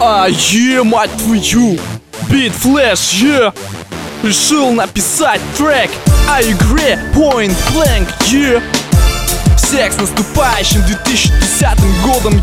Мать твою, Beat Flash, решил написать трек о игре Point Blank, Всех с наступающим 2010 годом,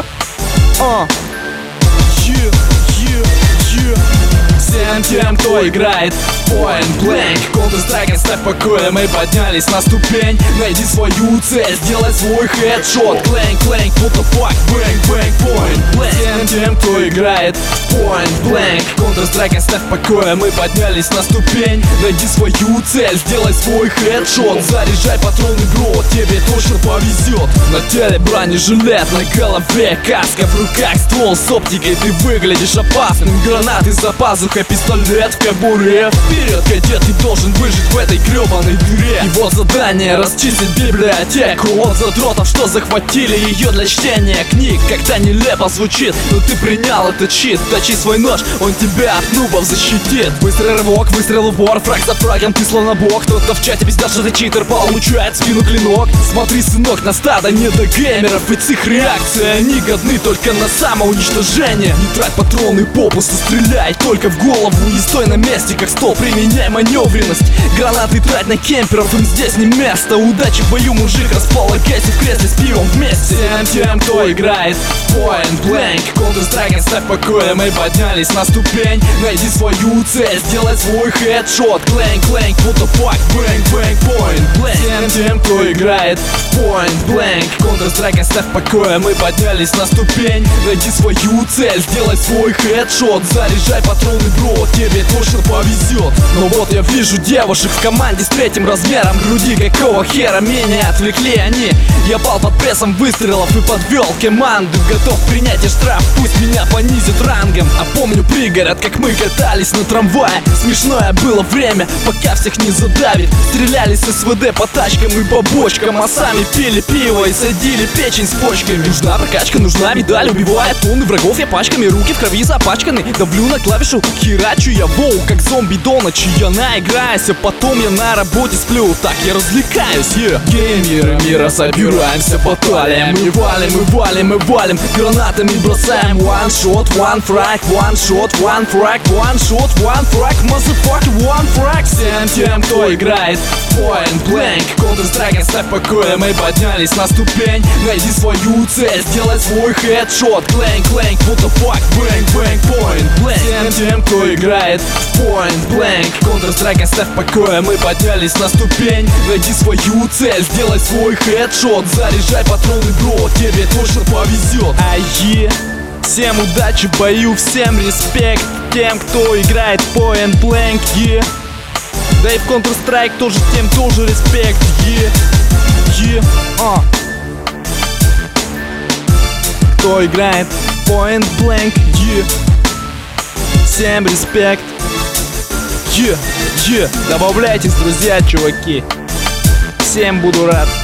Всем тем, кто играет Point Blank, Counter-Strike, оставь в покое, мы поднялись на ступень. Найди свою цель, сделай свой хедшот. Clank, clank, what the fuck, bang, bang, Point Blank. Всем тем, кто играет Point Blank, Counter-Strike, оставь в покое, мы поднялись на ступень. Найди свою цель, сделай свой хедшот. Заряжай патроны, бро, тебе точно повезет. На теле бронежилет, на голове каска, в руках ствол с оптикой, ты выглядишь опасным. Гранаты за пазухой, пистолет в кобуре. Вперед, кадет, ты должен выжить в этой гребаной дыре. Его задание — расчистить библиотеку от задротов, что захватили ее для чтения книг. Как-то нелепо звучит, но ты принял этот щит. Точи свой нож, он тебя от нубов защитит. Быстрый рывок, выстрел в упор, фраг за фрагом, ты словно бог. Кто-то в чате пиздят, что ты читер, получает в спину клинок. Смотри, сынок, на стадо недогеймеров, ведь их реакции, они годны только на самоуничтожение. Не трать патроны попусту, стреляй только в голову и стой на месте, как стол. Применяй маневренность, гранаты трать на кемперов, им здесь не место. Удачи в бою, мужик, располагайся в кресле с пивом вместе. Всем тем, кто играет Point Blank, Counter-Strike, оставь в покое, мы поднялись на ступень. Найди свою цель, сделай свой хедшот. Clank, clank, what the fuck, bang, bang, Point Blank. Всем тем, кто играет Point Blank, Counter-Strike, оставь в покое, мы поднялись на ступень. Найди свою цель, сделай свой хедшот. Заряжай патроны, бро, тебе точно повезет. Но вот я вижу девушек в команде с третьим размером груди. Какого хера меня отвлекли они? Я пал под прессом выстрелов и подвел команду. Готов принять и штраф, пусть меня понизят рангом. А помню пригород, как мы катались на трамвае. Смешное было время, пока всех не задавит. Стреляли с СВД по тачкам и по бочкам, а сами пили пиво и садили печень с почками. Нужна прокачка, нужна медаль, убивает тонны врагов я пачками. Руки в крови запачканы, давлю на клавишу, херачу я воу, как зомби до ночи. Я наиграюсь, а потом я на работе сплю. Так я развлекаюсь, Геймеры мира, собираемся баталиям. Мы валим, мы валим, мы валим, гранатами бросаем. One shot, one frag, one shot, one frag, one shot, one frag, motherfucker, one frag. Всем тем, кто играет Point Blank, Counter-Strike, оставь в покое, мы поднялись на ступень. Найди свою цель, сделай свой хедшот. Clank, clank, what the fuck, bang, bang, Point Blank. Всем тем, кто играет Point Blank, Counter-Strike, оставь в покое, мы поднялись на ступень. Найди свою цель, сделай свой хедшот. Заряжай патроны, бро, тебе точно повезет. Всем удачи в бою, всем респект тем, кто играет Point Blank, Да и в Counter-Strike тоже тем тоже респект, Кто играет Point Blank, Всем респект, Добавляйтесь, друзья, чуваки. Всем буду рад.